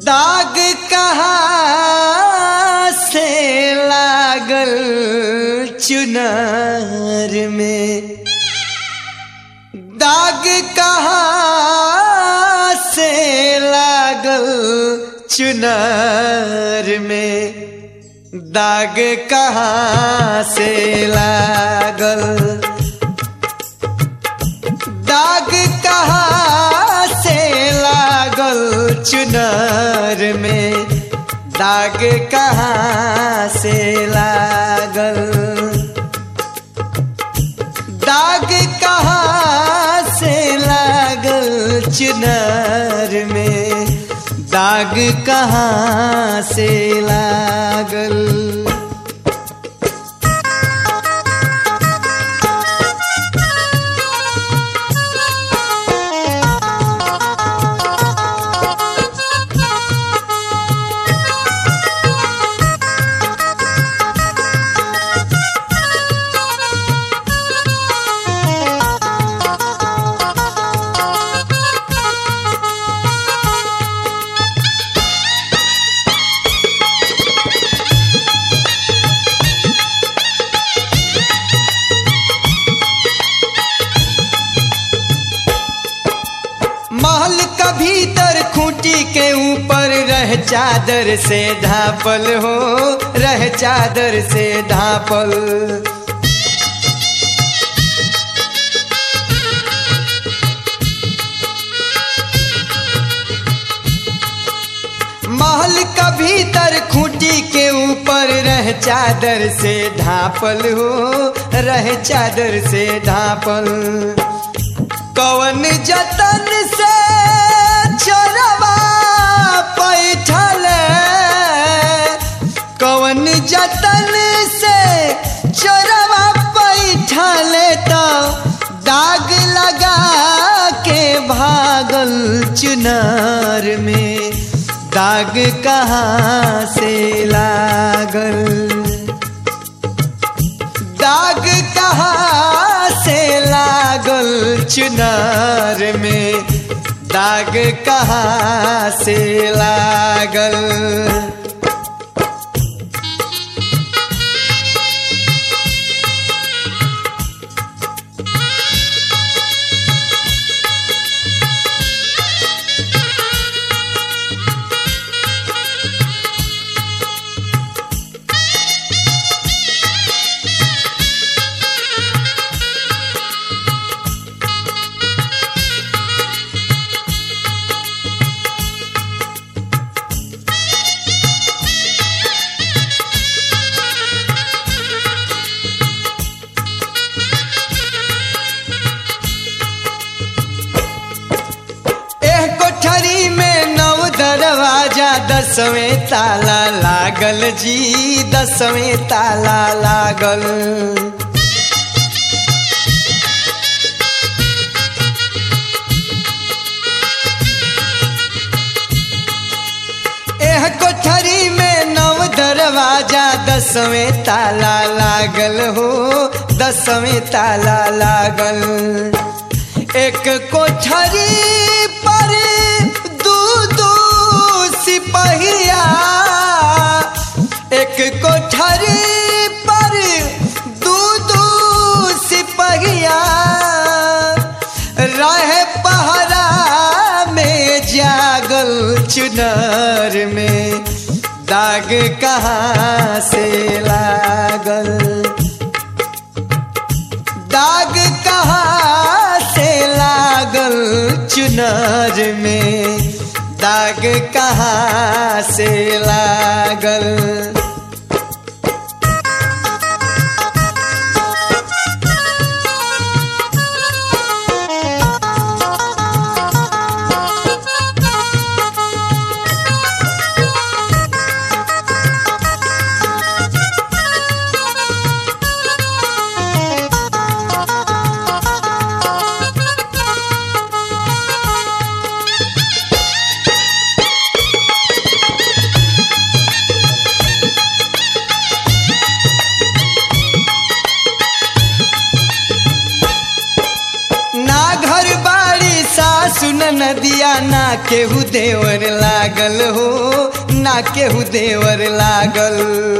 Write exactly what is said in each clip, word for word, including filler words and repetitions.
दाग कहाँ से लागल चुनार में, दाग कहाँ से लागल चुनार में, दाग कहाँ से लागल, दाग कहाँ से लागल चुनार में, दाग कहाँ से लागल, दाग कहाँ से लागल चुनार में, दाग कहाँ से लागल। महल का भीतर खूंटी के ऊपर रह चादर से ढापल हो, रह चादर से ढापल, महल का भीतर खूंटी के ऊपर रह चादर से ढापल हो, रह चादर से ढापल, कवन जतन से चोरवा पैठल, कवन जतन से चोरवा पैठल, तो दाग लगा के भागल चुनार में, दाग कहाँ से लागल, दाग कहाँ से लागल चुनार में, दाग कहाँ से लागल। दरवाजा दसवें ताला लागल जी, दसवें ताला लागल, एह कोठरी में नव दरवाजा दसवें ताला लागल हो, दसवें ताला लागल, एक कोठरी पर सिपहिया, एक कोठरी पर दू दू सिपहिया, रहे पहरा में जागल चुनार में, दाग कहाँ से लागल, दाग कहाँ से लागल चुनार में, दाग कहाँ से लागल। सासु नदिया ना केहू देवर लागल हो, ना केहू देवर लागल।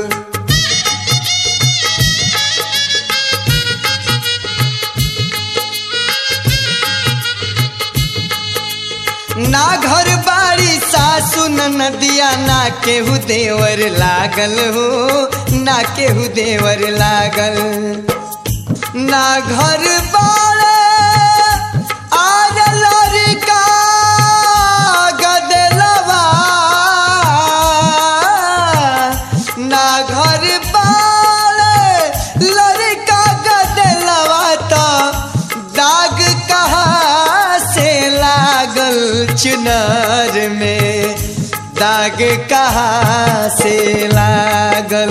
ना घर बाड़ी सासु नदिया ना केहू देवर लागल हो, ना केहू देवर लागल। ना घर बाड़े आर लड़का गदलवा, ना घर बाड़े लड़का गदलवा तो दाग कहाँ से लागल चुनार में, दाग कहाँ से लागल,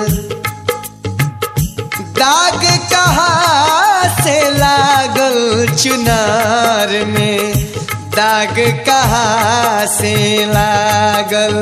दाग कहाँ से लागल चुनार में, दाग कहाँ से लागल।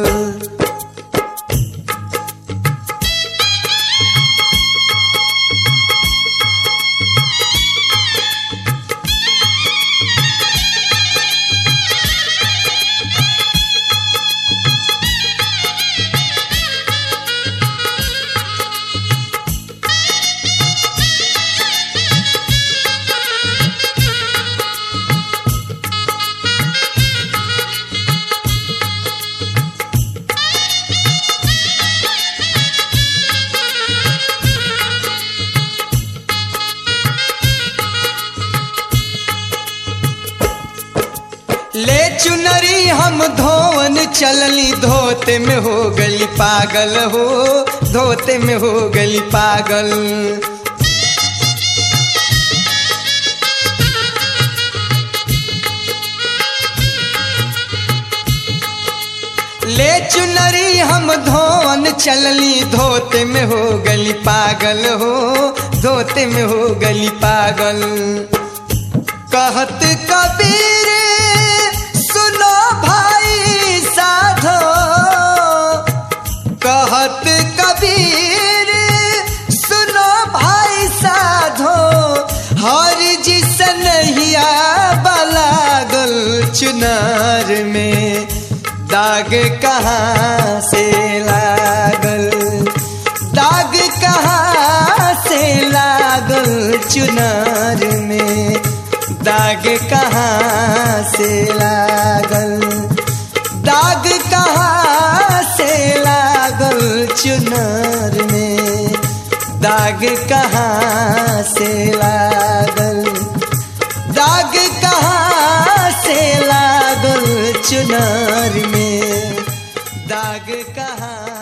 ले चुनरी हम धोवन चलली, धोते में हो गली पागल हो, धोते में हो गली पागल। ले चुनरी हम धोवन चलली, धोते में हो गली पागल हो, धोते में हो गली पागल। कहत कबीर सुनो भाई साधो, कहत कबीर सुनो भाई साधो, हर जिस नहिया बलागल चुनार में, दाग कहाँ से लागल, दाग कहाँ से लागल चुनार में, दाग कहाँ से लागल, दाग कहाँ से लागल चुनार में, दाग कहाँ से लागल, दाग कहाँ से लागल चुनार में, दाग कहाँ